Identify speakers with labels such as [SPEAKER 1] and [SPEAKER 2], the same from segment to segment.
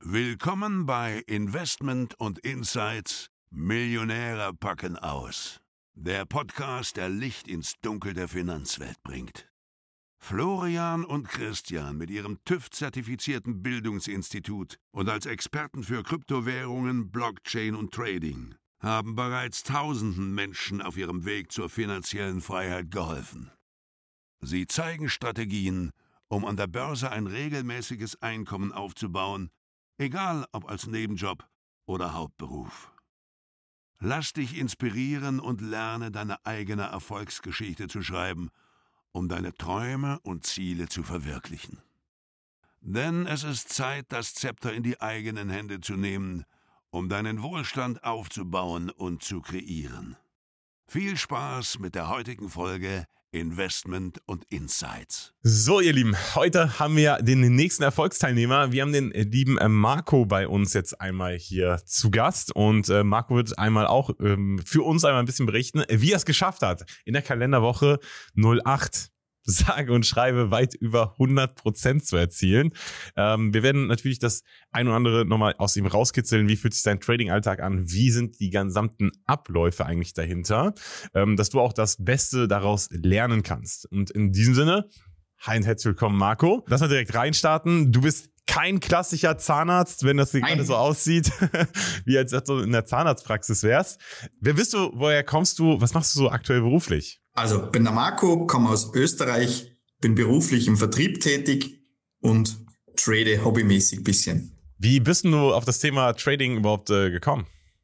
[SPEAKER 1] Willkommen bei Investment und Insights Millionäre packen aus. Der Podcast, der Licht ins Dunkel der Finanzwelt bringt. Florian und Christian mit ihrem TÜV-zertifizierten Bildungsinstitut und als Experten für Kryptowährungen, Blockchain und Trading haben bereits tausenden Menschen auf ihrem Weg zur finanziellen Freiheit geholfen. Sie zeigen Strategien, um an der Börse ein regelmäßiges Einkommen aufzubauen, egal ob als Nebenjob oder Hauptberuf. Lass dich inspirieren und lerne deine eigene Erfolgsgeschichte zu schreiben, um deine Träume und Ziele zu verwirklichen. Denn es ist Zeit, das Zepter in die eigenen Hände zu nehmen, um deinen Wohlstand aufzubauen und zu kreieren. Viel Spaß mit der heutigen Folge Investment und Insights.
[SPEAKER 2] So, ihr Lieben, heute haben wir den nächsten Erfolgsteilnehmer. Wir haben den lieben Marco bei uns jetzt einmal hier zu Gast. Und Marco wird einmal auch für uns einmal ein bisschen berichten, wie er es geschafft hat, in der Kalenderwoche 08 sage und schreibe weit über 100% zu erzielen. Wir werden natürlich das ein oder andere nochmal aus ihm rauskitzeln. Wie fühlt sich sein Trading-Alltag an? Wie sind die gesamten Abläufe eigentlich dahinter? Dass du auch das Beste daraus lernen kannst. Und in diesem Sinne, hi und herzlich willkommen, Marco. Lass mal direkt reinstarten. Du bist kein klassischer Zahnarzt, wenn das hier gerade so aussieht, wie als ob du in der Zahnarztpraxis wärst. Wer bist du? Woher kommst du? Was machst du so aktuell beruflich?
[SPEAKER 3] Also, bin der Marco, komme aus Österreich, bin beruflich im Vertrieb tätig und trade hobbymäßig ein bisschen.
[SPEAKER 2] Wie bist du auf das Thema Trading überhaupt gekommen?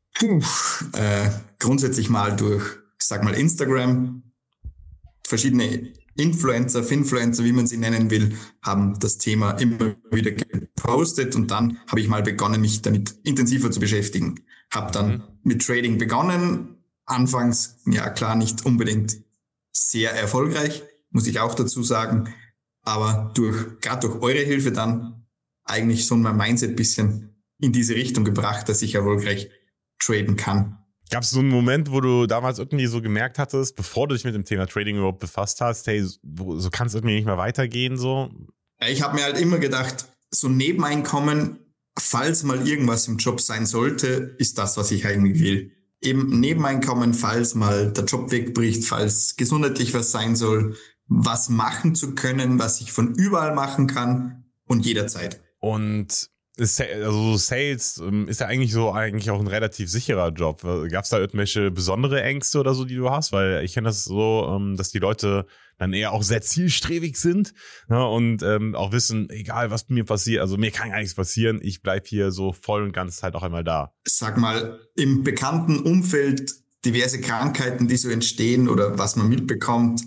[SPEAKER 3] Grundsätzlich mal durch, ich sag mal, Instagram. Verschiedene Influencer, Finfluencer, wie man sie nennen will, haben das Thema immer wieder gepostet und dann habe ich mal begonnen, mich damit intensiver zu beschäftigen. Habe dann mit Trading begonnen. Anfangs, ja klar, nicht unbedingt sehr erfolgreich, muss ich auch dazu sagen, aber gerade durch eure Hilfe dann eigentlich so mein Mindset ein bisschen in diese Richtung gebracht, dass ich erfolgreich traden kann.
[SPEAKER 2] Gab es so einen Moment, wo du damals irgendwie so gemerkt hattest, bevor du dich mit dem Thema Trading überhaupt befasst hast, hey, so kann es irgendwie nicht mehr weitergehen, so?
[SPEAKER 3] Ich habe mir halt immer gedacht, so Nebeneinkommen, falls mal irgendwas im Job sein sollte, ist das, was ich eigentlich will. Eben Nebeneinkommen, falls mal der Job wegbricht, falls gesundheitlich was sein soll, was machen zu können, was ich von überall machen kann und jederzeit.
[SPEAKER 2] Und also Sales ist ja eigentlich auch ein relativ sicherer Job. Gab es da irgendwelche besondere Ängste oder so, die du hast? Weil ich kenne das so, dass die Leute dann eher auch sehr zielstrebig sind, ne, und auch wissen, egal was mir passiert, also mir kann gar nichts passieren, ich bleib hier so voll und ganz halt auch einmal da.
[SPEAKER 3] Sag mal, im bekannten Umfeld diverse Krankheiten, die so entstehen oder was man mitbekommt,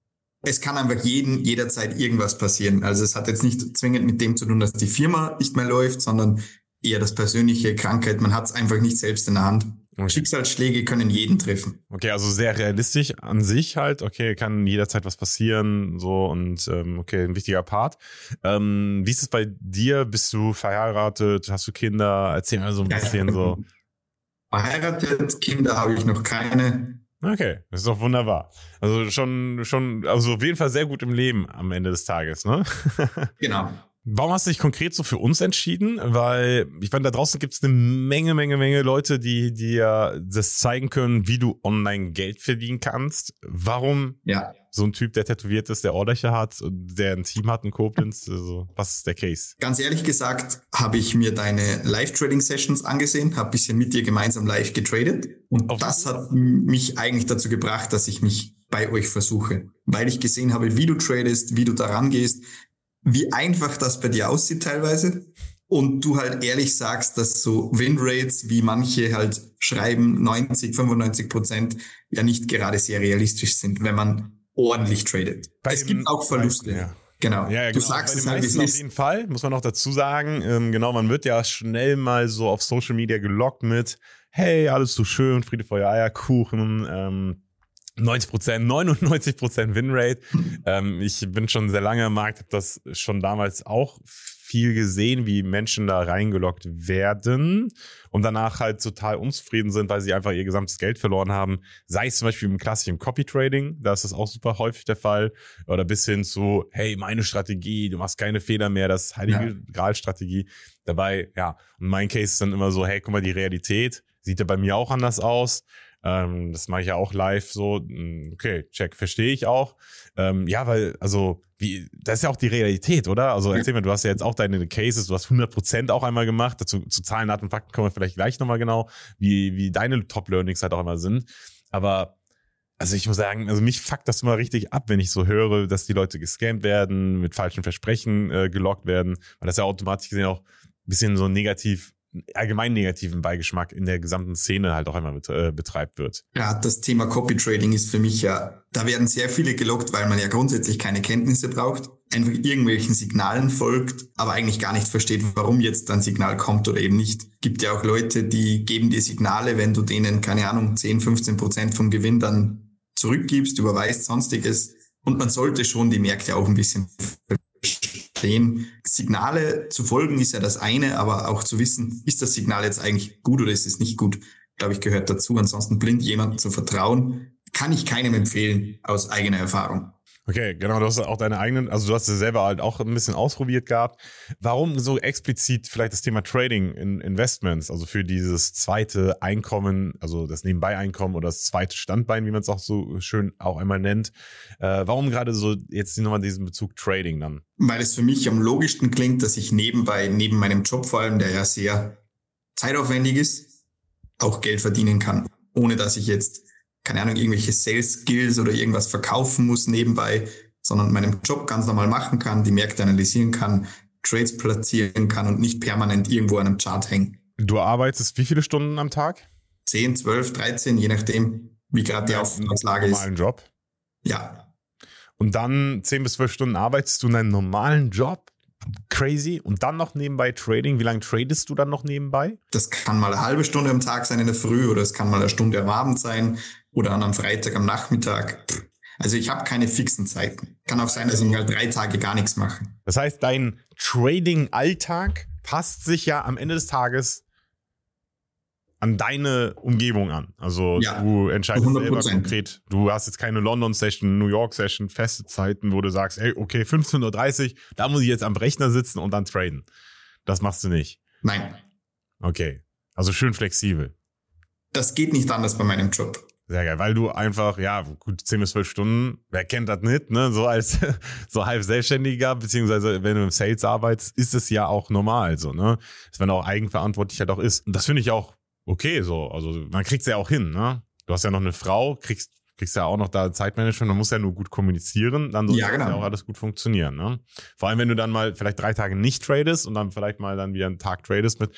[SPEAKER 3] es kann einfach jederzeit irgendwas passieren. Also es hat jetzt nicht zwingend mit dem zu tun, dass die Firma nicht mehr läuft, sondern eher das persönliche Krankheit. Man hat es einfach nicht selbst in der Hand. Okay. Schicksalsschläge können jeden treffen.
[SPEAKER 2] Okay, also sehr realistisch an sich halt. Okay, kann jederzeit was passieren, so, und okay, ein wichtiger Part. Wie ist es bei dir? Bist du verheiratet? Hast du Kinder? Erzähl mal so ein bisschen so.
[SPEAKER 3] Verheiratet, Kinder habe ich noch keine.
[SPEAKER 2] Okay, das ist doch wunderbar. Also also auf jeden Fall sehr gut im Leben am Ende des Tages, ne?
[SPEAKER 3] Genau.
[SPEAKER 2] Warum hast du dich konkret so für uns entschieden? Weil, ich meine, da draußen gibt es eine Menge Leute, die dir das zeigen können, wie du online Geld verdienen kannst. Warum so ein Typ, der tätowiert ist, der Ohrlöcher hat und der ein Team hat in Koblenz? Also, was ist der Case?
[SPEAKER 3] Ganz ehrlich gesagt, habe ich mir deine Live-Trading-Sessions angesehen, habe ein bisschen mit dir gemeinsam live getradet. Und das hat mich eigentlich dazu gebracht, dass ich mich bei euch versuche. Weil ich gesehen habe, wie du tradest, wie du da rangehst, wie einfach das bei dir aussieht teilweise und du halt ehrlich sagst, dass so Winrates, wie manche halt schreiben, 90-95% ja nicht gerade sehr realistisch sind, wenn man ordentlich tradet. Es gibt auch Verluste.
[SPEAKER 2] Ja.
[SPEAKER 3] Genau.
[SPEAKER 2] Ja,
[SPEAKER 3] du
[SPEAKER 2] genau.
[SPEAKER 3] sagst es
[SPEAKER 2] halt, wie es ist. Auf jeden Fall, muss man noch dazu sagen, genau, man wird ja schnell mal so auf Social Media gelockt mit, hey, alles so schön, Friede, Feuer, Eierkuchen, 90%, 99% Winrate. Ich bin schon sehr lange im Markt, habe das schon damals auch viel gesehen, wie Menschen da reingelockt werden und danach halt total unzufrieden sind, weil sie einfach ihr gesamtes Geld verloren haben. Sei es zum Beispiel im klassischen Copy-Trading, da ist das auch super häufig der Fall. Oder bis hin zu, hey, meine Strategie, du machst keine Fehler mehr, das ist heilige Gral-Strategie. Dabei, ja, und mein Case ist dann immer so, hey, guck mal, die Realität sieht ja bei mir auch anders aus. Das mache ich ja auch live so. Okay, check, verstehe ich auch. Ja, weil, also, das ist ja auch die Realität, oder? Also erzähl mir, du hast ja jetzt auch deine Cases, du hast 100% auch einmal gemacht. Dazu zu Zahlen, Daten, Fakten kommen wir vielleicht gleich nochmal genau, wie deine Top-Learnings halt auch immer sind. Aber, also ich muss sagen, also mich fuckt das immer richtig ab, wenn ich so höre, dass die Leute gescammt werden, mit falschen Versprechen gelockt werden, weil das ja automatisch gesehen auch ein bisschen so allgemein negativen Beigeschmack in der gesamten Szene halt auch einmal betreibt wird.
[SPEAKER 3] Ja, das Thema Copy Trading ist für mich ja, da werden sehr viele gelockt, weil man ja grundsätzlich keine Kenntnisse braucht, einfach irgendwelchen Signalen folgt, aber eigentlich gar nicht versteht, warum jetzt ein Signal kommt oder eben nicht. Gibt ja auch Leute, die geben dir Signale, wenn du denen, keine Ahnung, 10-15% vom Gewinn dann zurückgibst, überweist, sonstiges. Und man sollte schon die Märkte auch ein bisschen verstehen. Signale zu folgen ist ja das eine, aber auch zu wissen, ist das Signal jetzt eigentlich gut oder ist es nicht gut, glaube ich, gehört dazu. Ansonsten blind jemandem zu vertrauen, kann ich keinem empfehlen aus eigener Erfahrung.
[SPEAKER 2] Okay, genau, du hast auch deine eigenen, also du hast es selber halt auch ein bisschen ausprobiert gehabt. Warum so explizit vielleicht das Thema Trading in Investments, also für dieses zweite Einkommen, also das Nebenbei-Einkommen oder das zweite Standbein, wie man es auch so schön auch einmal nennt. Warum gerade so jetzt nochmal diesen Bezug Trading dann?
[SPEAKER 3] Weil es für mich am logischsten klingt, dass ich neben meinem Job vor allem, der ja sehr zeitaufwendig ist, auch Geld verdienen kann, ohne dass ich jetzt keine Ahnung, irgendwelche Sales-Skills oder irgendwas verkaufen muss nebenbei, sondern meinen Job ganz normal machen kann, die Märkte analysieren kann, Trades platzieren kann und nicht permanent irgendwo an einem Chart hängen.
[SPEAKER 2] Du arbeitest wie viele Stunden am Tag?
[SPEAKER 3] 10, 12, 13, je nachdem, wie gerade die Auftragslage ist.
[SPEAKER 2] Normalen Job?
[SPEAKER 3] Ja.
[SPEAKER 2] Und dann 10 bis 12 Stunden arbeitest du in deinem normalen Job? Crazy. Und dann noch nebenbei Trading. Wie lange tradest du dann noch nebenbei?
[SPEAKER 3] Das kann mal eine halbe Stunde am Tag sein in der Früh oder es kann mal eine Stunde am Abend sein oder an einem Freitag am Nachmittag. Also ich habe keine fixen Zeiten. Kann auch sein, dass ich halt 3 Tage gar nichts mache.
[SPEAKER 2] Das heißt, dein Trading-Alltag passt sich ja am Ende des Tages an deine Umgebung an. Also ja, du entscheidest 100%. Selber konkret. Du hast jetzt keine London-Session, New York-Session, feste Zeiten, wo du sagst, ey, okay, 15:30 Uhr, da muss ich jetzt am Rechner sitzen und dann traden. Das machst du nicht.
[SPEAKER 3] Nein.
[SPEAKER 2] Okay, also schön flexibel.
[SPEAKER 3] Das geht nicht anders bei meinem Job.
[SPEAKER 2] Sehr geil, weil du einfach, ja, gut, 10 bis 12 Stunden, wer kennt das nicht, ne, so als so halb Selbstständiger, beziehungsweise wenn du im Sales arbeitest, ist es ja auch normal, so, ne, dass man auch eigenverantwortlich halt auch ist. Und das finde ich auch okay, so, also man kriegt's ja auch hin, ne? Du hast ja noch eine Frau, kriegst ja auch noch da Zeitmanagement, man muss ja nur gut kommunizieren, dann soll ja auch alles gut funktionieren, ne? Vor allem, wenn du dann mal vielleicht 3 Tage nicht tradest und dann vielleicht mal dann wieder einen Tag tradest mit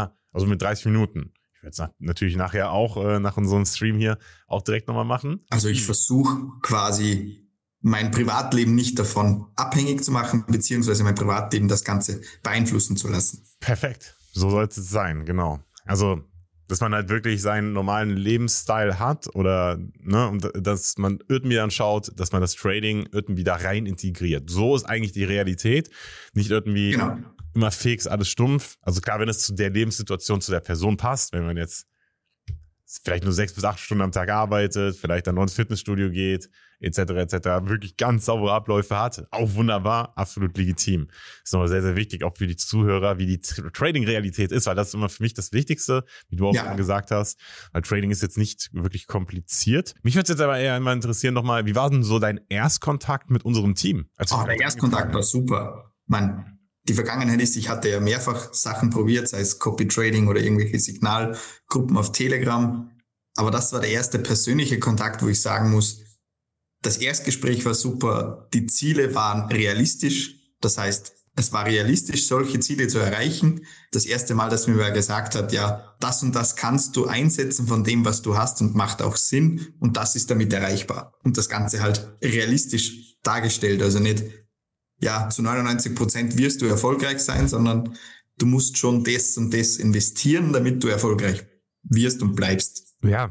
[SPEAKER 2] 30 Minuten. Ich werde es natürlich nachher auch, nach unserem Stream hier, auch direkt nochmal machen.
[SPEAKER 3] Also ich versuche quasi mein Privatleben nicht davon abhängig zu machen, beziehungsweise mein Privatleben das Ganze beeinflussen zu lassen.
[SPEAKER 2] Perfekt, so soll es sein, genau. Also dass man halt wirklich seinen normalen Lebensstil hat oder, ne, und dass man irgendwie dann schaut, dass man das Trading irgendwie da rein integriert. So ist eigentlich die Realität. Nicht irgendwie immer fix, alles stumpf. Also klar, wenn es zu der Lebenssituation, zu der Person passt, wenn man jetzt vielleicht nur 6 bis 8 Stunden am Tag arbeitet, vielleicht dann noch ins Fitnessstudio geht, etc., wirklich ganz saubere Abläufe hat. Auch wunderbar, absolut legitim. Ist nochmal sehr, sehr wichtig, auch für die Zuhörer, wie die Trading-Realität ist, weil das ist immer für mich das Wichtigste, wie du auch schon gesagt hast, weil Trading ist jetzt nicht wirklich kompliziert. Mich würde es jetzt aber eher einmal interessieren nochmal, wie war denn so dein Erstkontakt mit unserem Team?
[SPEAKER 3] Der Erstkontakt war super. Die Vergangenheit ist, ich hatte ja mehrfach Sachen probiert, sei es Copy Trading oder irgendwelche Signalgruppen auf Telegram. Aber das war der erste persönliche Kontakt, wo ich sagen muss, das Erstgespräch war super. Die Ziele waren realistisch. Das heißt, es war realistisch, solche Ziele zu erreichen. Das erste Mal, dass mir wer gesagt hat, ja, das und das kannst du einsetzen von dem, was du hast und macht auch Sinn. Und das ist damit erreichbar. Und das Ganze halt realistisch dargestellt. Also nicht, ja, zu 99% wirst du erfolgreich sein, sondern du musst schon das und das investieren, damit du erfolgreich wirst und bleibst.
[SPEAKER 2] Ja,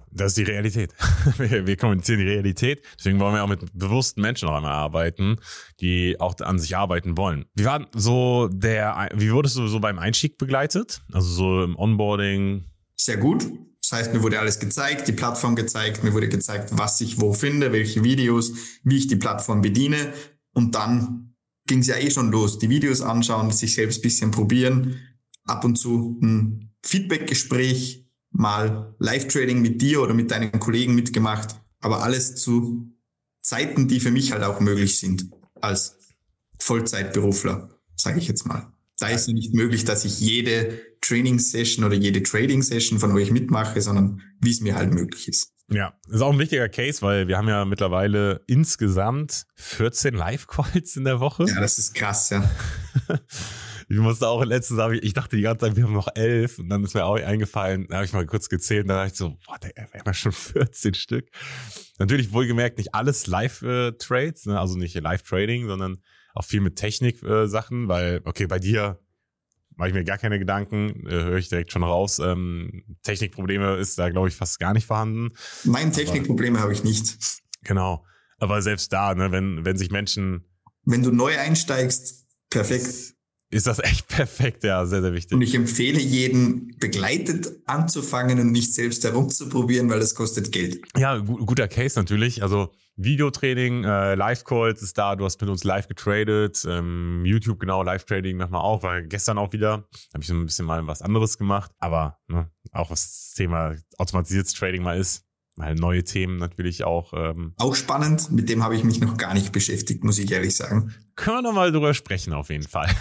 [SPEAKER 2] Das ist die Realität. Wir kommunizieren die Realität. Deswegen wollen wir auch mit bewussten Menschen noch einmal arbeiten, die auch an sich arbeiten wollen. Wie wurdest du so beim Einstieg begleitet? Also so im Onboarding?
[SPEAKER 3] Sehr gut. Das heißt, mir wurde alles gezeigt, die Plattform gezeigt, mir wurde gezeigt, was ich wo finde, welche Videos, wie ich die Plattform bediene. Und dann ging es ja schon los. Die Videos anschauen, sich selbst ein bisschen probieren, ab und zu ein Feedback-Gespräch, mal Live-Trading mit dir oder mit deinen Kollegen mitgemacht, aber alles zu Zeiten, die für mich halt auch möglich sind als Vollzeitberufler, sage ich jetzt mal. Da ist ja nicht möglich, dass ich jede Training-Session oder jede Trading-Session von euch mitmache, sondern wie es mir halt möglich ist.
[SPEAKER 2] Ja, ist auch ein wichtiger Case, weil wir haben ja mittlerweile insgesamt 14 Live-Calls in der Woche.
[SPEAKER 3] Ja, das ist krass, ja.
[SPEAKER 2] Ich musste auch letztens, ich dachte die ganze Zeit, wir haben noch 11 und dann ist mir auch eingefallen, da habe ich mal kurz gezählt und dann dachte ich so, boah, wir haben ja schon 14 Stück. Natürlich wohlgemerkt nicht alles Live-Trades, ne? Also nicht Live-Trading, sondern auch viel mit Technik-Sachen, weil, okay, bei dir mache ich mir gar keine Gedanken, höre ich direkt schon raus. Technikprobleme ist da, glaube ich, fast gar nicht vorhanden.
[SPEAKER 3] Mein Technikprobleme habe ich nicht.
[SPEAKER 2] Genau, aber selbst da, ne, wenn sich Menschen...
[SPEAKER 3] Wenn du neu einsteigst, perfekt.
[SPEAKER 2] Ist das echt perfekt, ja, sehr, sehr wichtig.
[SPEAKER 3] Und ich empfehle jeden, begleitet anzufangen und nicht selbst herumzuprobieren, weil das kostet Geld.
[SPEAKER 2] Ja, guter Case natürlich. Also Videotraining, Live-Calls ist da, du hast mit uns live getradet, YouTube genau, Live-Trading machen wir auch, war gestern auch wieder, habe ich so ein bisschen mal was anderes gemacht, aber ne, auch was das Thema automatisiertes Trading mal ist, weil neue Themen natürlich auch.
[SPEAKER 3] Auch spannend, mit dem habe ich mich noch gar nicht beschäftigt, muss ich ehrlich sagen.
[SPEAKER 2] Können wir noch mal drüber sprechen auf jeden Fall.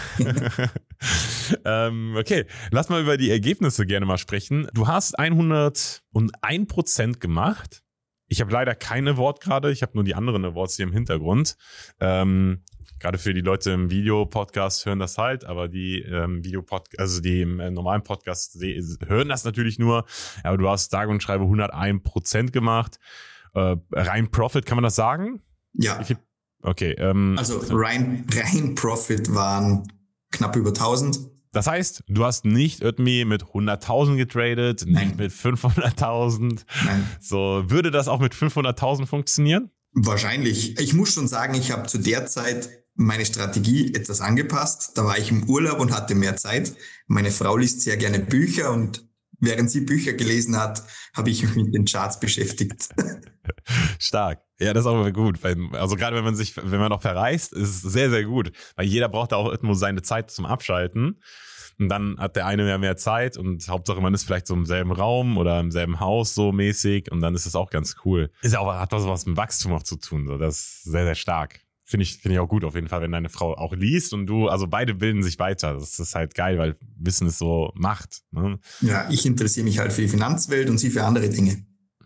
[SPEAKER 2] Okay, lass mal über die Ergebnisse gerne mal sprechen. Du hast 101% gemacht. Ich habe leider kein Award gerade, ich habe nur die anderen Awards hier im Hintergrund. Gerade für die Leute im Videopodcast hören das halt, aber die also die im normalen Podcast hören das natürlich nur. Aber du hast sage und schreibe 101% gemacht. Rein Profit, kann man das sagen?
[SPEAKER 3] Ja.
[SPEAKER 2] Okay.
[SPEAKER 3] Also rein Profit waren knapp über 1000.
[SPEAKER 2] Das heißt, du hast nicht irgendwie mit 100.000 getradet, nicht mit 500.000.
[SPEAKER 3] Nein.
[SPEAKER 2] So, würde das auch mit 500.000 funktionieren?
[SPEAKER 3] Wahrscheinlich. Ich muss schon sagen, ich habe zu der Zeit meine Strategie etwas angepasst. Da war ich im Urlaub und hatte mehr Zeit. Meine Frau liest sehr gerne Bücher und während sie Bücher gelesen hat, habe ich mich mit den Charts beschäftigt.
[SPEAKER 2] Stark. Ja, das ist auch gut. Also gerade wenn man noch verreist, ist es sehr, sehr gut. Weil jeder braucht da auch irgendwo seine Zeit zum Abschalten. Und dann hat der eine mehr Zeit und Hauptsache man ist vielleicht so im selben Raum oder im selben Haus so mäßig und dann ist es auch ganz cool. Hat auch was mit Wachstum auch zu tun. So. Das ist sehr, sehr stark. Finde ich auch gut auf jeden Fall, wenn deine Frau auch liest und du, also beide bilden sich weiter. Das ist halt geil, weil Wissen es so macht. Ne?
[SPEAKER 3] Ja, ich interessiere mich halt für die Finanzwelt und sie für andere Dinge.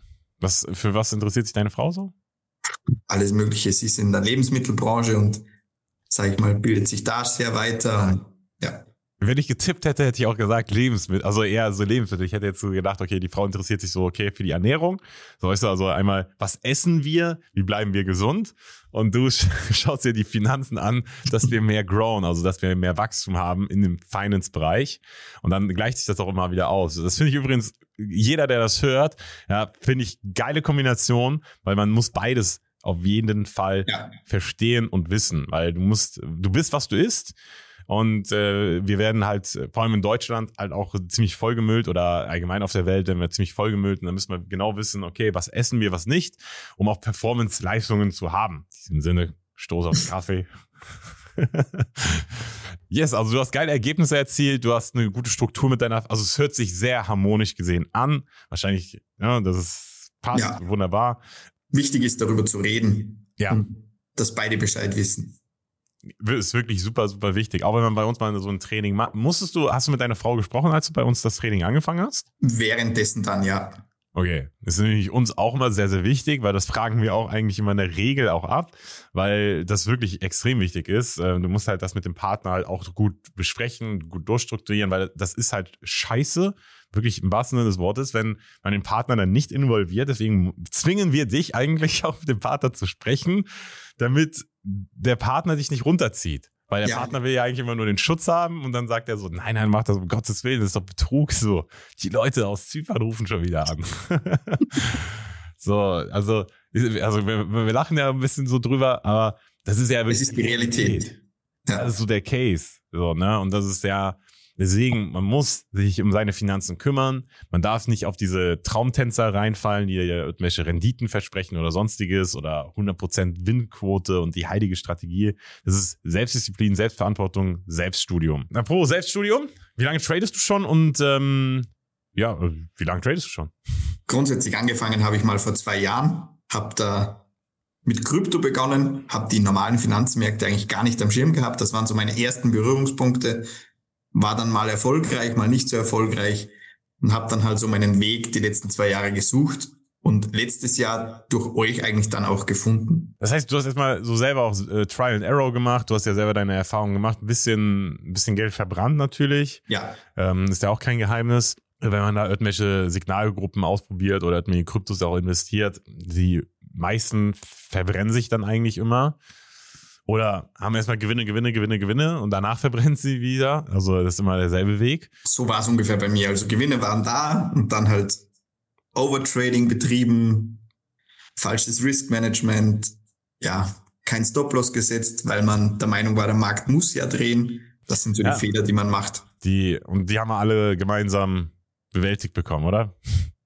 [SPEAKER 2] Für was interessiert sich deine Frau so?
[SPEAKER 3] Alles Mögliche. Sie ist in der Lebensmittelbranche und, sage ich mal, bildet sich da sehr weiter. Ja.
[SPEAKER 2] Wenn ich getippt hätte, hätte ich auch gesagt Lebensmittel, also eher so Lebensmittel. Ich hätte jetzt so gedacht, okay, die Frau interessiert sich so, okay, für die Ernährung. So, weißt du, also einmal, was essen wir? Wie bleiben wir gesund? Und du schaust dir die Finanzen an, dass wir mehr growen, also dass wir mehr Wachstum haben in dem Finance-Bereich. Und dann gleicht sich das auch immer wieder aus. Das finde ich übrigens, jeder, der das hört, ja, finde ich geile Kombination, weil man muss beides auf jeden Fall verstehen und wissen, weil du bist, was du isst. Und wir werden halt, vor allem in Deutschland, halt auch ziemlich vollgemüllt oder allgemein auf der Welt werden wir ziemlich vollgemüllt und dann müssen wir genau wissen, okay, was essen wir, was nicht, um auch Performance-Leistungen zu haben. In diesem Sinne, Stoß auf den Kaffee. Yes, also du hast geile Ergebnisse erzielt, du hast eine gute Struktur mit also es hört sich sehr harmonisch gesehen an. Wahrscheinlich, ja, passt wunderbar.
[SPEAKER 3] Wichtig ist, darüber zu reden.
[SPEAKER 2] Ja.
[SPEAKER 3] Und dass beide Bescheid wissen.
[SPEAKER 2] Ist wirklich super, super wichtig. Auch wenn man bei uns mal so ein Training macht. Hast du mit deiner Frau gesprochen, als du bei uns das Training angefangen hast?
[SPEAKER 3] Währenddessen dann, ja.
[SPEAKER 2] Okay. Das ist nämlich uns auch immer sehr, sehr wichtig, weil das fragen wir auch eigentlich immer in der Regel auch ab, weil das wirklich extrem wichtig ist. Du musst halt das mit dem Partner halt auch gut besprechen, gut durchstrukturieren, weil das ist halt scheiße, wirklich im wahrsten Sinne des Wortes, wenn man den Partner dann nicht involviert. Deswegen zwingen wir dich eigentlich auch mit dem Partner zu sprechen, damit der Partner dich nicht runterzieht. Weil der Partner will ja eigentlich immer nur den Schutz haben und dann sagt er so, nein, mach das um Gottes Willen, das ist doch Betrug. So, die Leute aus Zypern rufen schon wieder an. So, also wir lachen ja ein bisschen so drüber, aber das ist ja wirklich.
[SPEAKER 3] Das ist die Realität.
[SPEAKER 2] Ja. Das ist so der Case. So, ne? Und das ist ja, deswegen, man muss sich um seine Finanzen kümmern. Man darf nicht auf diese Traumtänzer reinfallen, die ja irgendwelche Renditen versprechen oder sonstiges oder 100% Win-Quote und die heilige Strategie. Das ist Selbstdisziplin, Selbstverantwortung, Selbststudium. Apropos Selbststudium, wie lange tradest du schon und wie lange tradest du schon?
[SPEAKER 3] Grundsätzlich angefangen habe ich mal vor 2 Jahren, habe da mit Krypto begonnen, habe die normalen Finanzmärkte eigentlich gar nicht am Schirm gehabt. Das waren so meine ersten Berührungspunkte. War dann mal erfolgreich, mal nicht so erfolgreich und habe dann halt so meinen Weg die letzten 2 Jahre gesucht und letztes Jahr durch euch eigentlich dann auch gefunden.
[SPEAKER 2] Das heißt, du hast jetzt mal so selber auch Trial and Error gemacht, du hast ja selber deine Erfahrungen gemacht, ein bisschen Geld verbrannt natürlich.
[SPEAKER 3] Ja.
[SPEAKER 2] Ist ja auch kein Geheimnis. Wenn man da irgendwelche Signalgruppen ausprobiert oder irgendwelche Kryptos auch investiert, die meisten verbrennen sich dann eigentlich immer. Oder haben erstmal Gewinne und danach verbrennen sie wieder. Also das ist immer derselbe Weg.
[SPEAKER 3] So war es ungefähr bei mir. Also Gewinne waren da und dann halt Overtrading betrieben, falsches Riskmanagement, kein Stop-Loss gesetzt, weil man der Meinung war, der Markt muss ja drehen. Das sind so die Fehler, die man macht.
[SPEAKER 2] Die haben wir alle gemeinsam bewältigt bekommen, oder?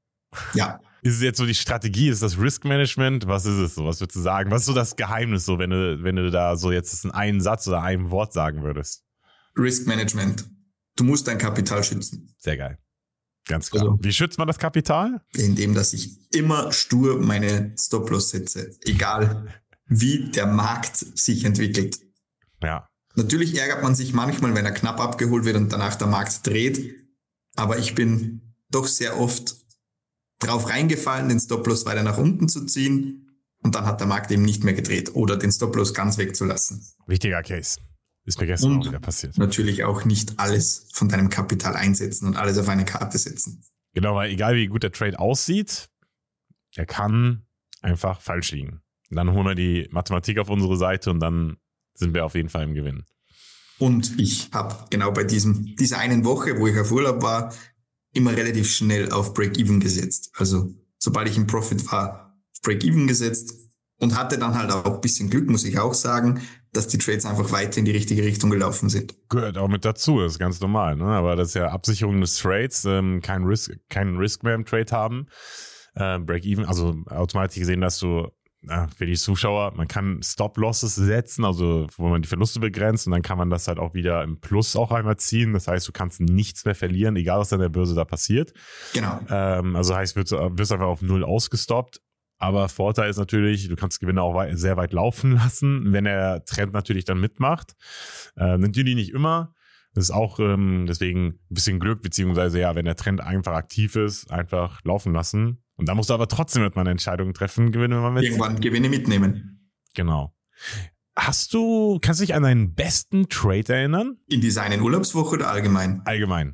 [SPEAKER 3] Ja.
[SPEAKER 2] Ist es jetzt so die Strategie, ist das Risk-Management? Was ist es so? Was würdest du sagen? Was ist so das Geheimnis, so, wenn du da so jetzt in einem Satz oder einem Wort sagen würdest?
[SPEAKER 3] Risk-Management. Du musst dein Kapital schützen.
[SPEAKER 2] Sehr geil. Ganz klar.
[SPEAKER 3] Also,
[SPEAKER 2] wie schützt man das Kapital?
[SPEAKER 3] Indem, dass ich immer stur meine Stop-Loss setze. Egal, wie der Markt sich entwickelt.
[SPEAKER 2] Ja.
[SPEAKER 3] Natürlich ärgert man sich manchmal, wenn er knapp abgeholt wird und danach der Markt dreht. Aber ich bin doch sehr oft drauf reingefallen, den Stop-Loss weiter nach unten zu ziehen. Und dann hat der Markt eben nicht mehr gedreht oder den Stop-Loss ganz wegzulassen.
[SPEAKER 2] Wichtiger Case. Ist mir gestern auch wieder passiert.
[SPEAKER 3] Natürlich auch nicht alles von deinem Kapital einsetzen und alles auf eine Karte setzen.
[SPEAKER 2] Genau, weil egal wie gut der Trade aussieht, er kann einfach falsch liegen. Und dann holen wir die Mathematik auf unsere Seite und dann sind wir auf jeden Fall im Gewinn.
[SPEAKER 3] Und ich habe genau bei dieser einen Woche, wo ich auf Urlaub war, immer relativ schnell auf Break-Even gesetzt. Also sobald ich im Profit war, auf Break-Even gesetzt und hatte dann halt auch ein bisschen Glück, muss ich auch sagen, dass die Trades einfach weiter in die richtige Richtung gelaufen sind.
[SPEAKER 2] Gehört auch mit dazu, das ist ganz normal, ne? Aber das ist ja Absicherung des Trades, kein Risk mehr im Trade haben. Break-Even, also automatisch gesehen, dass du für die Zuschauer, man kann Stop-Losses setzen, also wo man die Verluste begrenzt und dann kann man das halt auch wieder im Plus auch einmal ziehen. Das heißt, du kannst nichts mehr verlieren, egal was an der Börse da passiert.
[SPEAKER 3] Genau.
[SPEAKER 2] Also heißt, wirst einfach auf 0 ausgestoppt. Aber Vorteil ist natürlich, du kannst Gewinne auch sehr weit laufen lassen, wenn der Trend natürlich dann mitmacht. Natürlich nicht immer. Das ist auch deswegen ein bisschen Glück, beziehungsweise wenn der Trend einfach aktiv ist, einfach laufen lassen. Und da musst du aber trotzdem mit eine Entscheidung treffen,
[SPEAKER 3] irgendwann Gewinne mitnehmen.
[SPEAKER 2] Genau. Kannst du dich an deinen besten Trade erinnern?
[SPEAKER 3] In dieser einen Urlaubswoche oder allgemein?
[SPEAKER 2] Allgemein.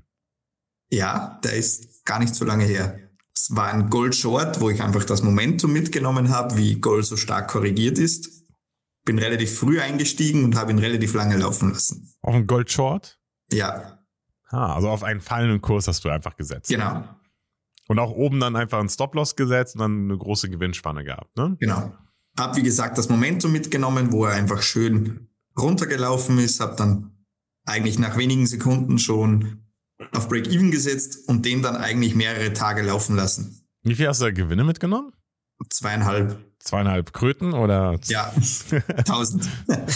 [SPEAKER 3] Ja, der ist gar nicht so lange her. Es war ein Gold Short, wo ich einfach das Momentum mitgenommen habe, wie Gold so stark korrigiert ist. Bin relativ früh eingestiegen und habe ihn relativ lange laufen lassen.
[SPEAKER 2] Auf einen Gold Short?
[SPEAKER 3] Ja.
[SPEAKER 2] Also auf einen fallenden Kurs hast du einfach gesetzt.
[SPEAKER 3] Genau.
[SPEAKER 2] Und auch oben dann einfach einen Stop-Loss gesetzt und dann eine große Gewinnspanne gehabt, ne?
[SPEAKER 3] Genau. Hab, wie gesagt, das Momentum mitgenommen, wo er einfach schön runtergelaufen ist. Hab dann eigentlich nach wenigen Sekunden schon auf Break-Even gesetzt und den dann eigentlich mehrere Tage laufen lassen.
[SPEAKER 2] Wie viel hast du da Gewinne mitgenommen?
[SPEAKER 3] 2,5.
[SPEAKER 2] 2,5 Kröten oder?
[SPEAKER 3] Ja, 1000.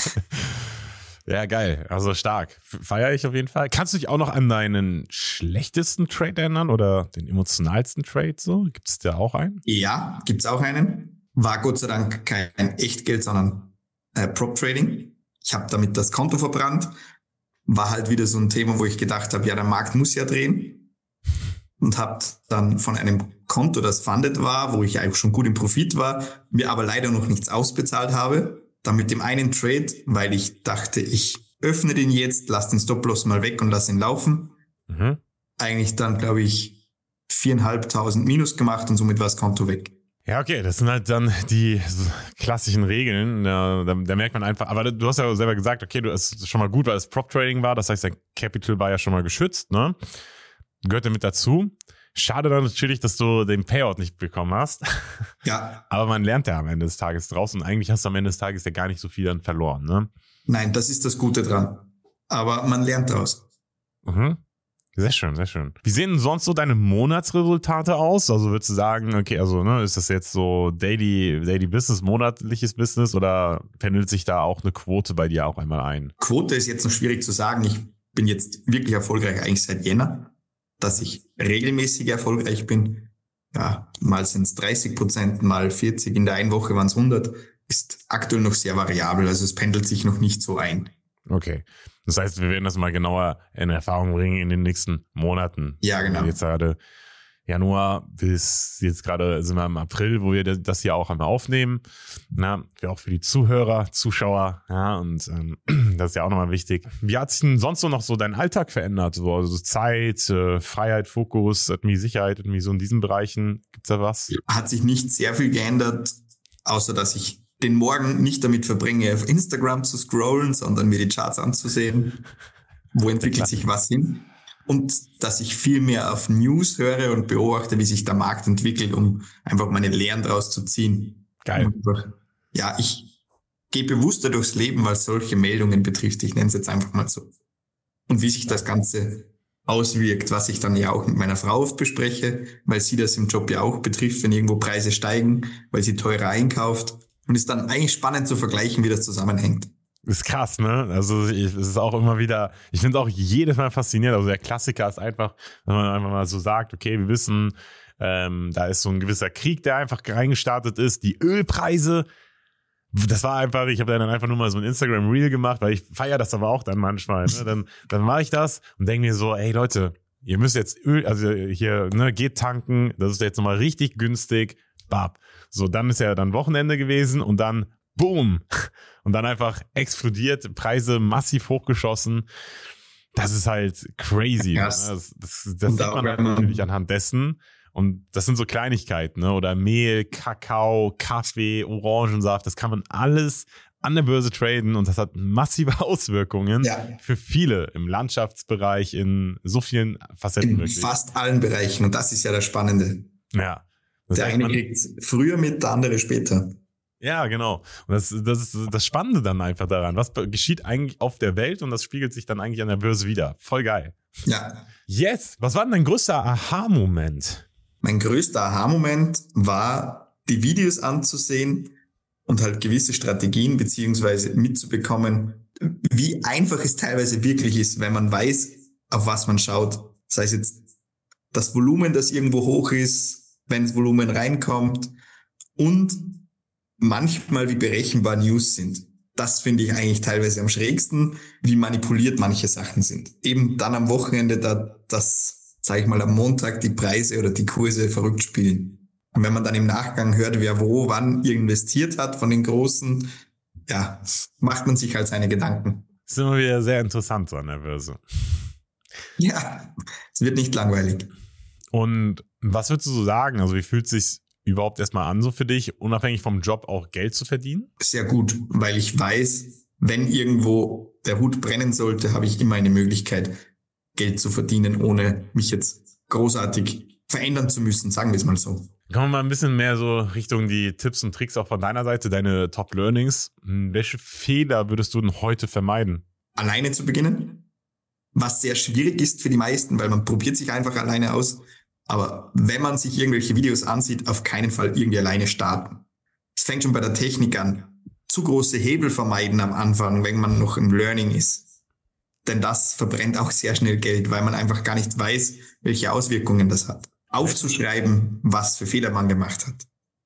[SPEAKER 2] Ja, geil. Also stark. Feiere ich auf jeden Fall. Kannst du dich auch noch an deinen schlechtesten Trade erinnern oder den emotionalsten Trade so? Gibt es da auch einen?
[SPEAKER 3] Ja, gibt's auch einen. War Gott sei Dank kein Echtgeld, sondern Prop-Trading. Ich habe damit das Konto verbrannt. War halt wieder so ein Thema, wo ich gedacht habe, ja, der Markt muss ja drehen. Und habe dann von einem Konto, das funded war, wo ich eigentlich schon gut im Profit war, mir aber leider noch nichts ausbezahlt habe. Dann mit dem einen Trade, weil ich dachte, ich öffne den jetzt, lass den Stop-Loss mal weg und lass ihn laufen. Eigentlich dann, glaube ich, 4.500 Minus gemacht und somit war das Konto weg.
[SPEAKER 2] Ja, okay, das sind halt dann die klassischen Regeln. Da merkt man einfach, aber du hast ja selber gesagt, okay, es ist schon mal gut, weil es Prop-Trading war, das heißt, dein Capital war ja schon mal geschützt, ne? Gehört ja mit dazu. Schade dann natürlich, dass du den Payout nicht bekommen hast.
[SPEAKER 3] Ja.
[SPEAKER 2] Aber man lernt ja am Ende des Tages draus und eigentlich hast du am Ende des Tages ja gar nicht so viel dann verloren, ne?
[SPEAKER 3] Nein, das ist das Gute dran. Aber man lernt draus.
[SPEAKER 2] Mhm. Sehr schön, sehr schön. Wie sehen denn sonst so deine Monatsresultate aus? Also würdest du sagen, okay, also ne, ist das jetzt so Daily Business, monatliches Business oder pendelt sich da auch eine Quote bei dir auch einmal ein?
[SPEAKER 3] Quote ist jetzt noch schwierig zu sagen. Ich bin jetzt wirklich erfolgreich eigentlich seit Jänner, dass ich regelmäßig erfolgreich bin. Ja, mal sind es 30%, mal 40, in der einen Woche waren es 100. Ist aktuell noch sehr variabel, also es pendelt sich noch nicht so ein.
[SPEAKER 2] Okay. Das heißt, wir werden das mal genauer in Erfahrung bringen in den nächsten Monaten.
[SPEAKER 3] Ja, genau.
[SPEAKER 2] Jetzt gerade Januar bis jetzt gerade sind wir im April, wo wir das hier auch einmal aufnehmen. Na, auch für die Zuhörer, Zuschauer, ja, und das ist ja auch nochmal wichtig. Wie hat sich denn sonst noch so dein Alltag verändert? So, also Zeit, Freiheit, Fokus, irgendwie Sicherheit, irgendwie so in diesen Bereichen. Gibt's da was?
[SPEAKER 3] Hat sich nicht sehr viel geändert, außer dass ich den Morgen nicht damit verbringe, auf Instagram zu scrollen, sondern mir die Charts anzusehen. Wo entwickelt sich was hin? Und dass ich viel mehr auf News höre und beobachte, wie sich der Markt entwickelt, um einfach meine Lehren daraus zu ziehen.
[SPEAKER 2] Geil.
[SPEAKER 3] Einfach, ja, ich gehe bewusster durchs Leben, was solche Meldungen betrifft. Ich nenne es jetzt einfach mal so. Und wie sich das Ganze auswirkt, was ich dann ja auch mit meiner Frau oft bespreche, weil sie das im Job ja auch betrifft, wenn irgendwo Preise steigen, weil sie teurer einkauft. Und ist dann eigentlich spannend zu vergleichen, wie das zusammenhängt.
[SPEAKER 2] Ist krass, ne? Also es ist auch immer wieder, ich finde es auch jedes Mal faszinierend. Also der Klassiker ist einfach, wenn man einfach mal so sagt, okay, wir wissen, da ist so ein gewisser Krieg, der einfach reingestartet ist. Die Ölpreise, das war einfach, ich habe dann einfach nur mal so ein Instagram-Reel gemacht, weil ich feiere das aber auch dann manchmal. Ne? Dann mache ich das und denke mir so, ey Leute, ihr müsst jetzt Öl, also hier, ne, geht tanken, das ist jetzt nochmal richtig günstig, bab. So, dann ist ja dann Wochenende gewesen und dann boom. Und dann einfach explodiert, Preise massiv hochgeschossen. Das ist halt crazy.
[SPEAKER 3] Yes.
[SPEAKER 2] Ne? Das sieht man halt natürlich anhand dessen. Und das sind so Kleinigkeiten, ne? Oder Mehl, Kakao, Kaffee, Orangensaft. Das kann man alles an der Börse traden und das hat massive Auswirkungen für viele im Landschaftsbereich, in so vielen Facetten.
[SPEAKER 3] In
[SPEAKER 2] wirklich.
[SPEAKER 3] Fast allen Bereichen. Und das ist ja das Spannende.
[SPEAKER 2] Ja.
[SPEAKER 3] Der eine kriegt früher mit, der andere später.
[SPEAKER 2] Ja, genau. Und das ist das Spannende dann einfach daran. Was geschieht eigentlich auf der Welt und das spiegelt sich dann eigentlich an der Börse wieder. Voll geil.
[SPEAKER 3] Ja.
[SPEAKER 2] Yes. Was war denn dein größter Aha-Moment?
[SPEAKER 3] Mein größter Aha-Moment war, die Videos anzusehen und halt gewisse Strategien beziehungsweise mitzubekommen, wie einfach es teilweise wirklich ist, wenn man weiß, auf was man schaut. Sei es jetzt das Volumen, das irgendwo hoch ist, wenn das Volumen reinkommt und manchmal wie berechenbar News sind. Das finde ich eigentlich teilweise am schrägsten, wie manipuliert manche Sachen sind. Eben dann am Wochenende, dass, sage ich mal, am Montag die Preise oder die Kurse verrückt spielen. Und wenn man dann im Nachgang hört, wer wo, wann investiert hat von den Großen, ja, macht man sich halt seine Gedanken.
[SPEAKER 2] Das ist immer wieder sehr interessant so an der Börse.
[SPEAKER 3] Ja, es wird nicht langweilig.
[SPEAKER 2] Und was würdest du so sagen? Also wie fühlt es sich überhaupt erstmal an, so für dich, unabhängig vom Job auch Geld zu verdienen?
[SPEAKER 3] Sehr gut, weil ich weiß, wenn irgendwo der Hut brennen sollte, habe ich immer eine Möglichkeit, Geld zu verdienen, ohne mich jetzt großartig verändern zu müssen, sagen wir es mal so.
[SPEAKER 2] Kommen wir mal ein bisschen mehr so Richtung die Tipps und Tricks auch von deiner Seite, deine Top-Learnings. Welche Fehler würdest du denn heute vermeiden?
[SPEAKER 3] Alleine zu beginnen, was sehr schwierig ist für die meisten, weil man probiert sich einfach alleine aus. Aber wenn man sich irgendwelche Videos ansieht, auf keinen Fall irgendwie alleine starten. Es fängt schon bei der Technik an. Zu große Hebel vermeiden am Anfang, wenn man noch im Learning ist. Denn das verbrennt auch sehr schnell Geld, weil man einfach gar nicht weiß, welche Auswirkungen das hat. Aufzuschreiben, was für Fehler man gemacht hat.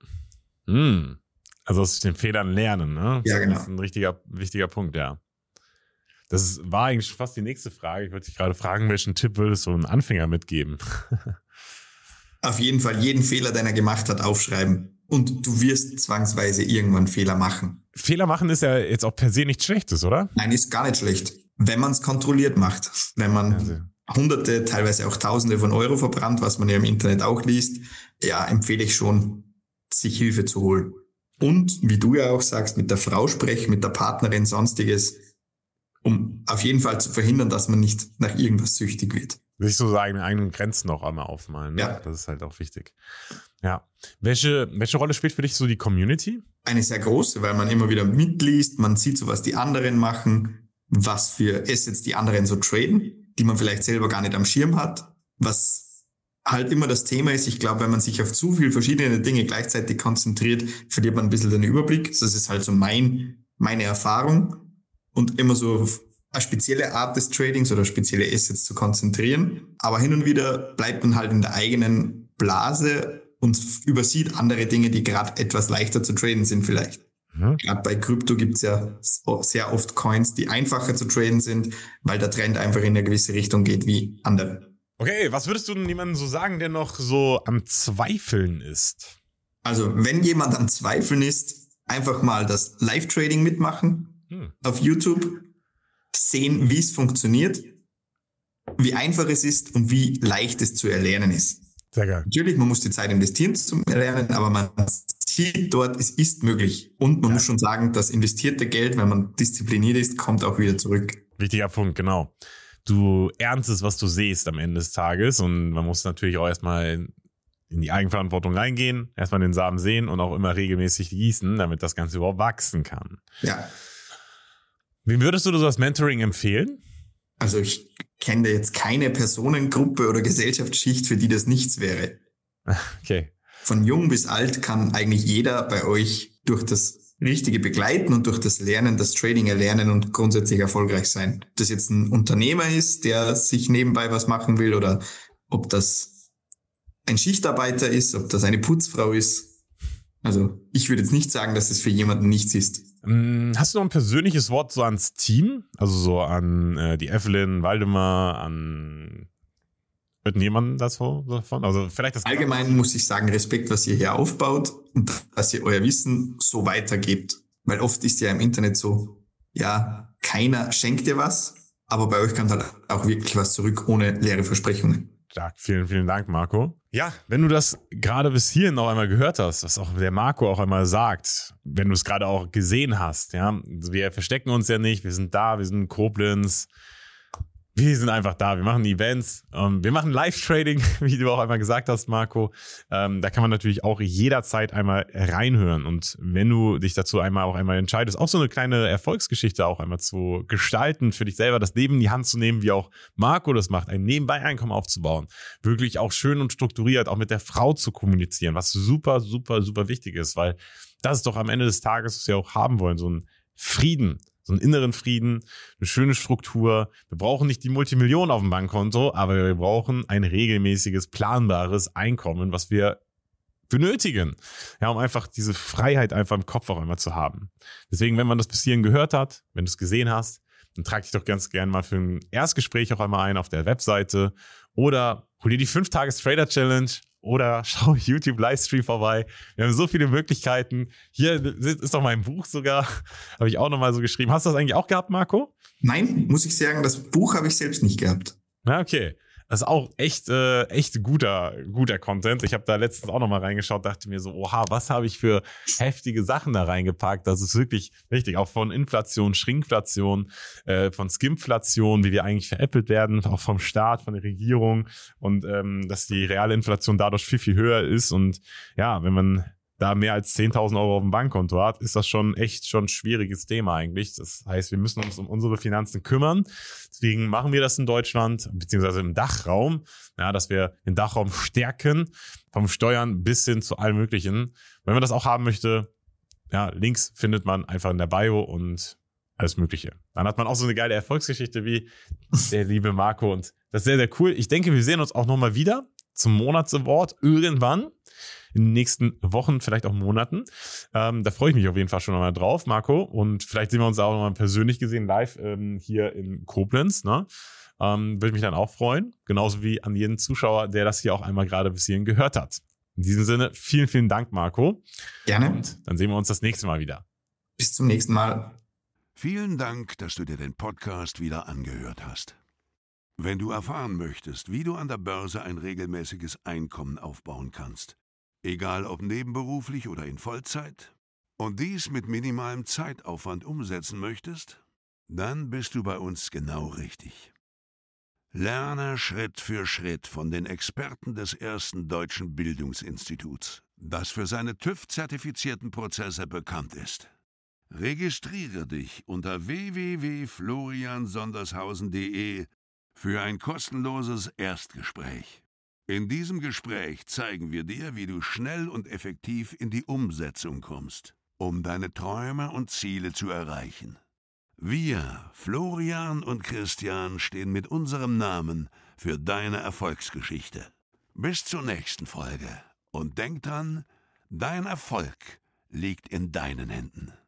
[SPEAKER 2] Also aus den Fehlern lernen, ne?
[SPEAKER 3] Ja, genau.
[SPEAKER 2] Das ist ein wichtiger Punkt, ja. War eigentlich fast die nächste Frage. Ich wollte dich gerade fragen, welchen Tipp würdest du einem Anfänger mitgeben?
[SPEAKER 3] Auf jeden Fall jeden Fehler, den er gemacht hat, aufschreiben. Und du wirst zwangsweise irgendwann Fehler machen.
[SPEAKER 2] Fehler machen ist ja jetzt auch per se nichts Schlechtes, oder?
[SPEAKER 3] Nein, ist gar nicht schlecht. Wenn man es kontrolliert macht. Wenn man Hunderte, teilweise auch Tausende von Euro verbrannt, was man ja im Internet auch liest, ja, empfehle ich schon, sich Hilfe zu holen. Und, wie du ja auch sagst, mit der Frau sprechen, mit der Partnerin, sonstiges, um auf jeden Fall zu verhindern, dass man nicht nach irgendwas süchtig wird.
[SPEAKER 2] Sich so seine eigenen Grenzen noch einmal aufmalen. Ne?
[SPEAKER 3] Ja.
[SPEAKER 2] Das ist halt auch wichtig. Ja. Welche Rolle spielt für dich so die Community?
[SPEAKER 3] Eine sehr große, weil man immer wieder mitliest, man sieht so, was die anderen machen, was für Assets die anderen so traden, die man vielleicht selber gar nicht am Schirm hat, was halt immer das Thema ist. Ich glaube, wenn man sich auf zu viele verschiedene Dinge gleichzeitig konzentriert, verliert man ein bisschen den Überblick. Das ist halt so meine Erfahrung. Und immer so auf eine spezielle Art des Tradings oder spezielle Assets zu konzentrieren. Aber hin und wieder bleibt man halt in der eigenen Blase und übersieht andere Dinge, die gerade etwas leichter zu traden sind vielleicht. Gerade bei Krypto gibt es ja sehr oft Coins, die einfacher zu traden sind, weil der Trend einfach in eine gewisse Richtung geht wie andere.
[SPEAKER 2] Okay, was würdest du denn jemandem so sagen, der noch so am Zweifeln ist?
[SPEAKER 3] Also wenn jemand am Zweifeln ist, einfach mal das Live-Trading mitmachen auf YouTube, sehen, wie es funktioniert, wie einfach es ist und wie leicht es zu erlernen ist.
[SPEAKER 2] Sehr geil.
[SPEAKER 3] Natürlich, man muss die Zeit investieren zum Erlernen, aber man sieht dort, es ist möglich. Und man muss schon sagen, das investierte Geld, wenn man diszipliniert ist, kommt auch wieder zurück.
[SPEAKER 2] Wichtiger Punkt, genau. Du erntest, was du siehst am Ende des Tages und man muss natürlich auch erstmal in die Eigenverantwortung reingehen, erstmal den Samen sehen und auch immer regelmäßig gießen, damit das Ganze überhaupt wachsen kann.
[SPEAKER 3] Ja.
[SPEAKER 2] Wem würdest du das Mentoring empfehlen?
[SPEAKER 3] Also ich kenne jetzt keine Personengruppe oder Gesellschaftsschicht, für die das nichts wäre.
[SPEAKER 2] Okay.
[SPEAKER 3] Von jung bis alt kann eigentlich jeder bei euch durch das richtige Begleiten und durch das Lernen, das Trading erlernen und grundsätzlich erfolgreich sein. Ob das jetzt ein Unternehmer ist, der sich nebenbei was machen will oder ob das ein Schichtarbeiter ist, ob das eine Putzfrau ist. Also ich würde jetzt nicht sagen, dass es für jemanden nichts ist.
[SPEAKER 2] Hast du noch ein persönliches Wort so ans Team? Also so an die Evelyn, Waldemar, an irgendjemanden davon? Also vielleicht das
[SPEAKER 3] Allgemein muss ich sagen, Respekt, was ihr hier aufbaut und dass ihr euer Wissen so weitergebt. Weil oft ist ja im Internet so, ja, keiner schenkt dir was, aber bei euch kommt halt auch wirklich was zurück ohne leere Versprechungen.
[SPEAKER 2] Stark, vielen, vielen Dank, Marco. Ja, wenn du das gerade bis hierhin noch einmal gehört hast, was auch der Marco auch einmal sagt, wenn du es gerade auch gesehen hast, ja, wir verstecken uns ja nicht, wir sind da, wir sind in Koblenz, wir sind einfach da, wir machen Events, wir machen Live-Trading, wie du auch einmal gesagt hast, Marco. Da kann man natürlich auch jederzeit einmal reinhören und wenn du dich dazu auch einmal entscheidest, auch so eine kleine Erfolgsgeschichte auch einmal zu gestalten, für dich selber das Leben in die Hand zu nehmen, wie auch Marco das macht, ein Nebenbei-Einkommen aufzubauen, wirklich auch schön und strukturiert auch mit der Frau zu kommunizieren, was super, super, super wichtig ist, weil das ist doch am Ende des Tages, was wir auch haben wollen, so ein Frieden, so einen inneren Frieden, eine schöne Struktur. Wir brauchen nicht die Multimillionen auf dem Bankkonto, aber wir brauchen ein regelmäßiges, planbares Einkommen, was wir benötigen. Ja, um einfach diese Freiheit einfach im Kopf auch einmal zu haben. Deswegen, wenn man das bis hierhin gehört hat, wenn du es gesehen hast, dann trag dich doch ganz gerne mal für ein Erstgespräch auch einmal ein auf der Webseite oder hol dir die 5-Tages-Trader-Challenge oder schau YouTube-Livestream vorbei. Wir haben so viele Möglichkeiten. Hier ist doch mein Buch sogar. Habe ich auch nochmal so geschrieben. Hast du das eigentlich auch gehabt, Marco?
[SPEAKER 3] Nein, muss ich sagen, das Buch habe ich selbst nicht gehabt.
[SPEAKER 2] Na, okay. Das ist auch echt guter Content. Ich habe da letztens auch nochmal reingeschaut, dachte mir so, oha, was habe ich für heftige Sachen da reingepackt? Das ist wirklich richtig. Auch von Inflation, Schrinkflation, von Skimflation, wie wir eigentlich veräppelt werden, auch vom Staat, von der Regierung und dass die reale Inflation dadurch viel, viel höher ist. Und ja, wenn man da mehr als 10.000 Euro auf dem Bankkonto hat, ist das schon ein schwieriges Thema eigentlich. Das heißt, wir müssen uns um unsere Finanzen kümmern. Deswegen machen wir das in Deutschland, beziehungsweise im Dachraum, ja, dass wir den Dachraum stärken, vom Steuern bis hin zu allem Möglichen. Wenn man das auch haben möchte, ja, Links findet man einfach in der Bio und alles Mögliche. Dann hat man auch so eine geile Erfolgsgeschichte wie der liebe Marco und das ist sehr, sehr cool. Ich denke, wir sehen uns auch nochmal wieder zum Monatsaward irgendwann. In den nächsten Wochen, vielleicht auch Monaten. Da freue ich mich auf jeden Fall schon nochmal drauf, Marco. Und vielleicht sehen wir uns auch nochmal persönlich gesehen live hier in Koblenz. Ne? Würde mich dann auch freuen. Genauso wie an jeden Zuschauer, der das hier auch einmal gerade bis hierhin gehört hat. In diesem Sinne, vielen, vielen Dank, Marco.
[SPEAKER 3] Gerne.
[SPEAKER 2] Und dann sehen wir uns das nächste Mal wieder.
[SPEAKER 3] Bis zum nächsten Mal.
[SPEAKER 1] Vielen Dank, dass du dir den Podcast wieder angehört hast. Wenn du erfahren möchtest, wie du an der Börse ein regelmäßiges Einkommen aufbauen kannst, egal ob nebenberuflich oder in Vollzeit, und dies mit minimalem Zeitaufwand umsetzen möchtest, dann bist du bei uns genau richtig. Lerne Schritt für Schritt von den Experten des ersten deutschen Bildungsinstituts, das für seine TÜV-zertifizierten Prozesse bekannt ist. Registriere dich unter www.floriansondershausen.de für ein kostenloses Erstgespräch. In diesem Gespräch zeigen wir dir, wie du schnell und effektiv in die Umsetzung kommst, um deine Träume und Ziele zu erreichen. Wir, Florian und Christian, stehen mit unserem Namen für deine Erfolgsgeschichte. Bis zur nächsten Folge und denk dran, dein Erfolg liegt in deinen Händen.